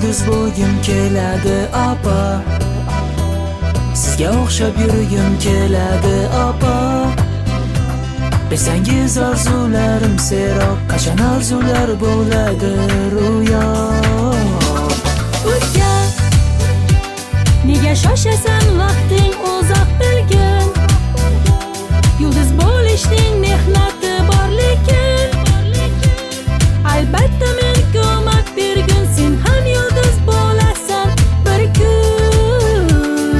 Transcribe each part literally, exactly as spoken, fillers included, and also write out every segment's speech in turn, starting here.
yulduz bo'lgim keladi opa, sizga o'xshab yurgim keladi opa. Bersangiz orzularim seroq, qachon orzular bo'ladi ro'yo. Urga nega shoshasan, vaqting uzoq bilgin. Yulduz bo'lishning mehnati bor lekin, albatta men ko'mak bergun, sen ham yulduz bo'lasan bir kun.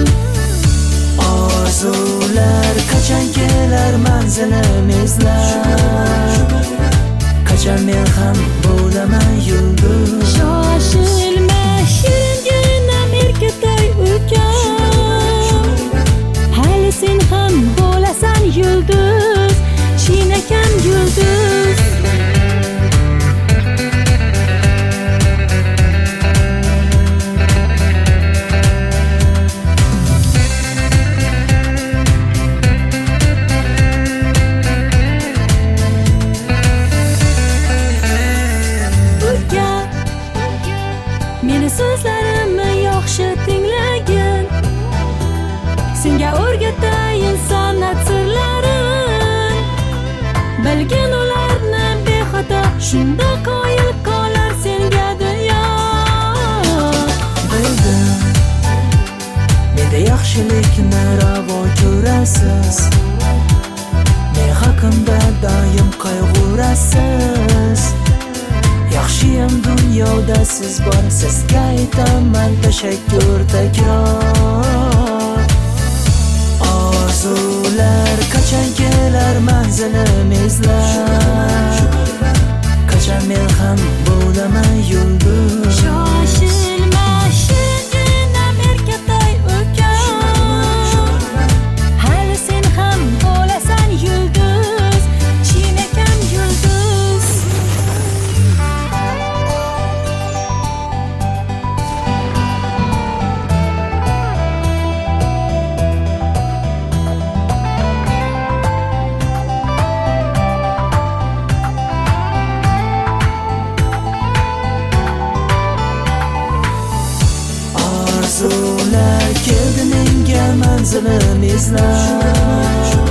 Orzular qachon kelar manzilimizlar, qachon men ham bo'laman yulduz. Shoshilma shiringinam erkatoy ukam, hali sen ham bo'lasan yulduz, chinakam yulduz. Meni so'zlarimni yaxshi tinglagin, senga o'rgatayin san'at sirlarin. Bilgin ularni bexato, shunda qoyil qolar senga dunyo. Bildim, menda yaxshilikni ravo ko'rasiz, men haqimda doim qayg'urasiz. Yaxshiyam dunyoda siz bor, sizga aytaman tashakkur takror. Orzular qachon kelar manzilimizlar, qachon men ham bo'laman yulduz. Shoshilma shiringinam erkatoy ukam, hali sen ham bo'lasan yulduz, chinakam yulduz. Orzular keldi menga manzilimizlar,